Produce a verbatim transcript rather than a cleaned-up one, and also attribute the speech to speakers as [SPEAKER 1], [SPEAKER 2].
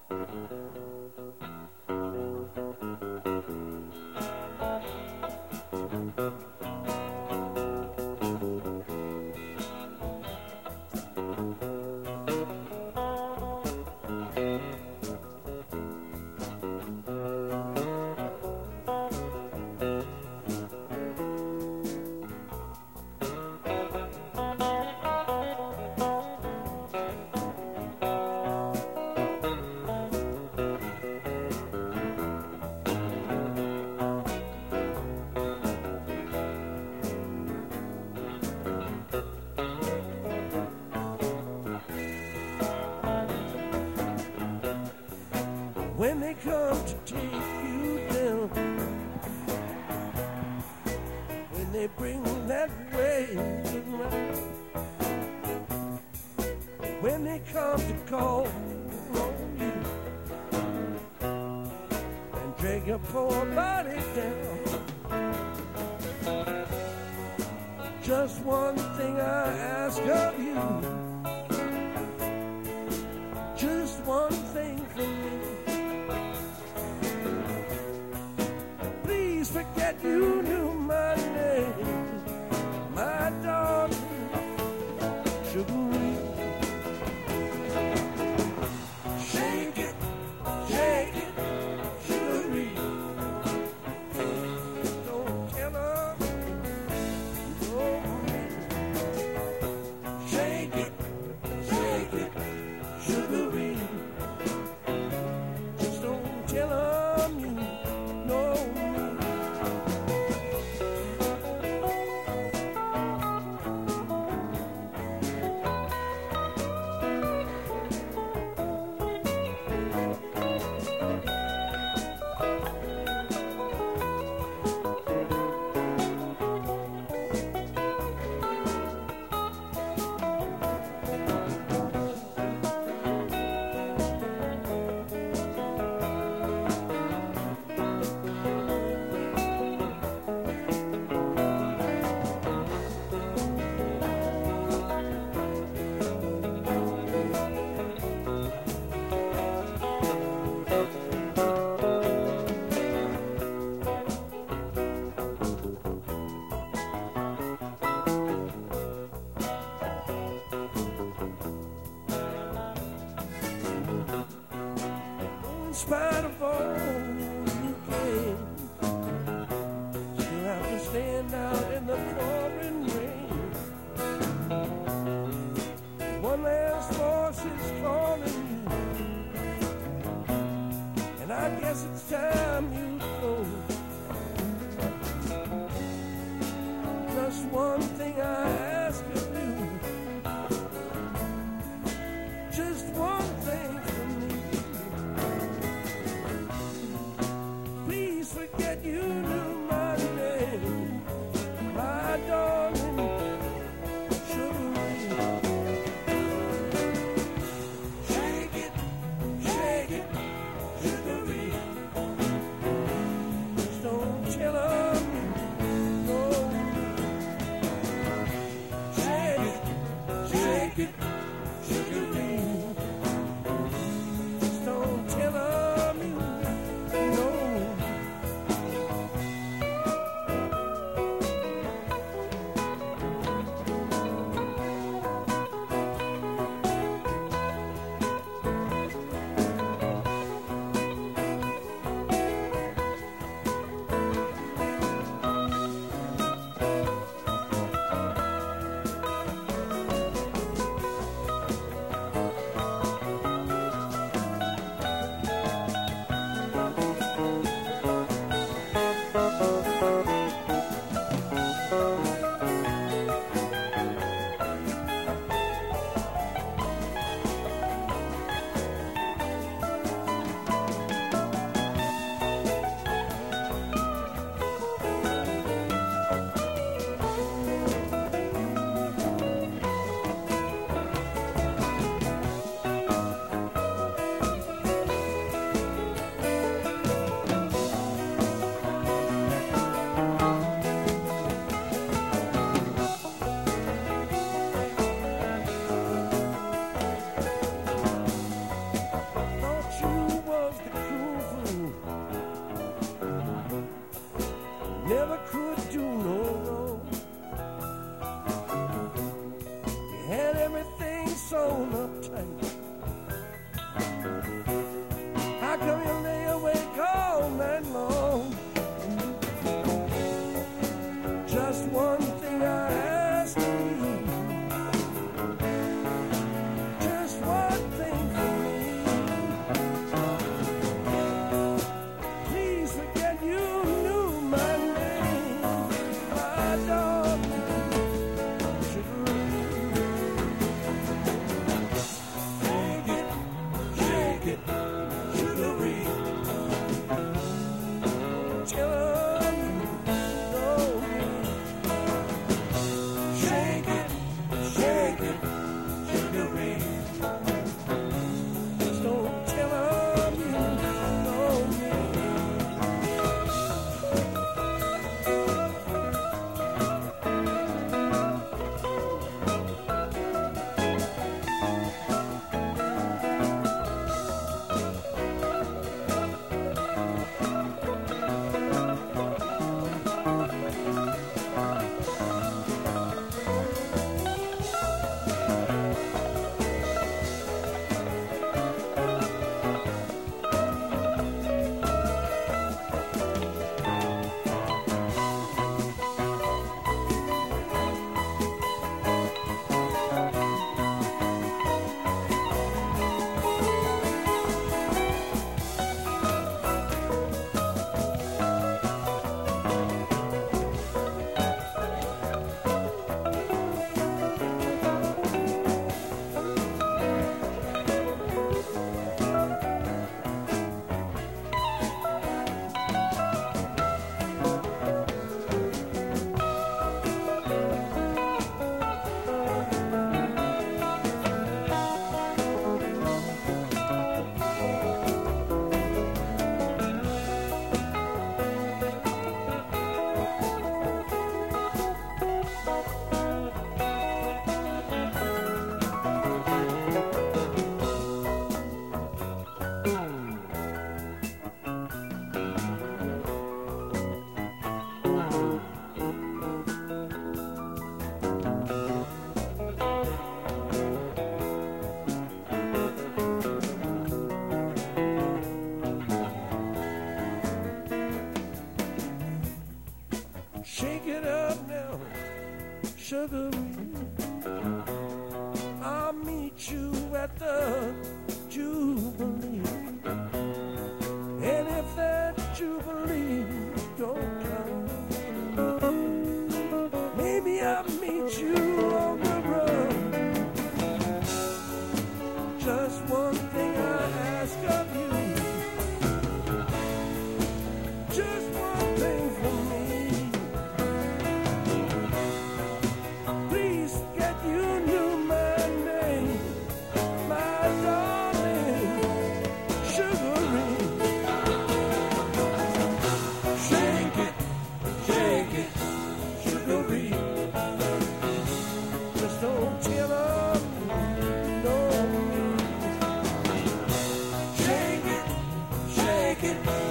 [SPEAKER 1] When they come to take you down, when they bring that wave around, when they come to call on you and drag your poor body down, just one thing I ask of you, just one thing from me. Forget you knew my name, my darling, Sugar-Ree. Shake it, shake it, Sugar-Ree. Don't tell her, no. Shake it, shake it, Sugar-Ree. Just don't tell her you know. In spite of all you can, still have to stand out in the pouring rain. One last voice is calling you, and I guess it's time you go. Just one thing I ask of you, just one thing from me. Please forget you knew my name, my darling, Sugar-Ree. Shake it, shake it, Sugar-Ree. Sugaree. I'll meet you at the Jubilee. And if that Jubilee don't come, maybe I'll meet you on the run. Just one thing I ask of you. Just one thing for me. Please get you knew my name, my darling Sugaree. Shake it, shake it, Sugaree. Just don't tell her no. Shake it, shake it.